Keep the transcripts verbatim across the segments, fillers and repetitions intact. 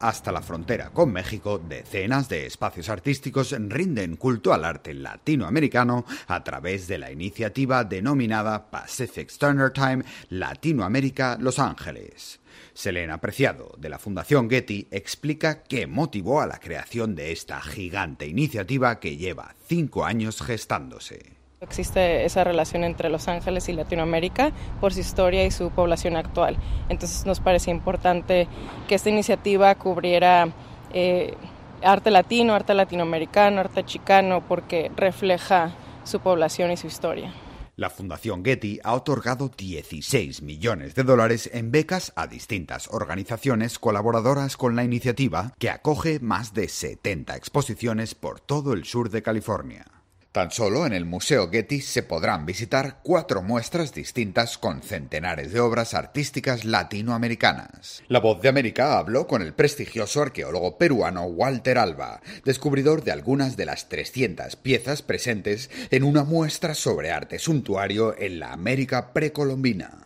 Hasta la frontera con México, decenas de espacios artísticos rinden culto al arte latinoamericano a través de la iniciativa denominada Pacific Standard Time Latinoamérica Los Ángeles. Selena Preciado, de la Fundación Getty, explica qué motivó a la creación de esta gigante iniciativa que lleva cinco años gestándose. Existe esa relación entre Los Ángeles y Latinoamérica por su historia y su población actual. Entonces nos parece importante que esta iniciativa cubriera eh, arte latino, arte latinoamericano, arte chicano, porque refleja su población y su historia. La Fundación Getty ha otorgado dieciséis millones de dólares en becas a distintas organizaciones colaboradoras con la iniciativa, que acoge más de setenta exposiciones por todo el sur de California. Tan solo en el Museo Getty se podrán visitar cuatro muestras distintas con centenares de obras artísticas latinoamericanas. La Voz de América habló con el prestigioso arqueólogo peruano Walter Alba, descubridor de algunas de las trescientas piezas presentes en una muestra sobre arte suntuario en la América precolombina.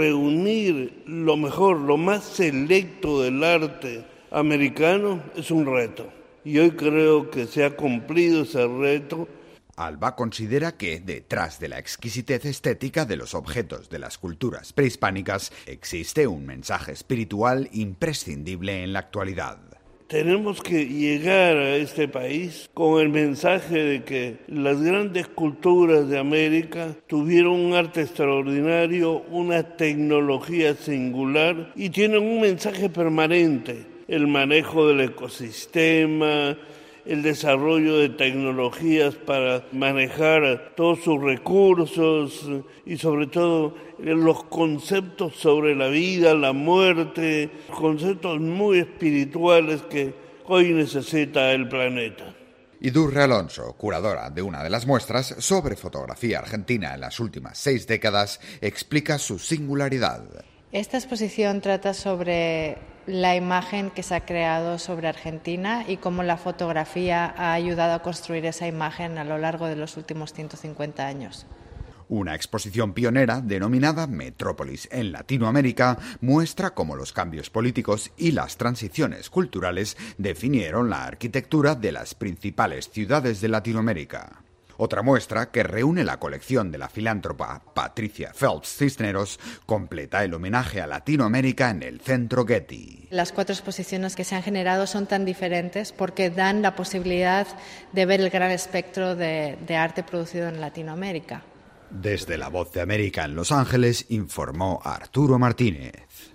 Reunir lo mejor, lo más selecto del arte americano es un reto. Y hoy creo que se ha cumplido ese reto. Alba considera que, detrás de la exquisitez estética de los objetos de las culturas prehispánicas, existe un mensaje espiritual imprescindible en la actualidad. Tenemos que llegar a este país con el mensaje de que las grandes culturas de América tuvieron un arte extraordinario, una tecnología singular y tienen un mensaje permanente: el manejo del ecosistema, el desarrollo de tecnologías para manejar todos sus recursos y sobre todo los conceptos sobre la vida, la muerte, conceptos muy espirituales que hoy necesita el planeta. Idurre Alonso, curadora de una de las muestras sobre fotografía argentina en las últimas seis décadas, explica su singularidad. Esta exposición trata sobre la imagen que se ha creado sobre Argentina y cómo la fotografía ha ayudado a construir esa imagen a lo largo de los últimos ciento cincuenta años. Una exposición pionera denominada Metrópolis en Latinoamérica muestra cómo los cambios políticos y las transiciones culturales definieron la arquitectura de las principales ciudades de Latinoamérica. Otra muestra, que reúne la colección de la filántropa Patricia Phelps Cisneros, completa el homenaje a Latinoamérica en el Centro Getty. Las cuatro exposiciones que se han generado son tan diferentes porque dan la posibilidad de ver el gran espectro de, de arte producido en Latinoamérica. Desde la Voz de América en Los Ángeles informó Arturo Martínez.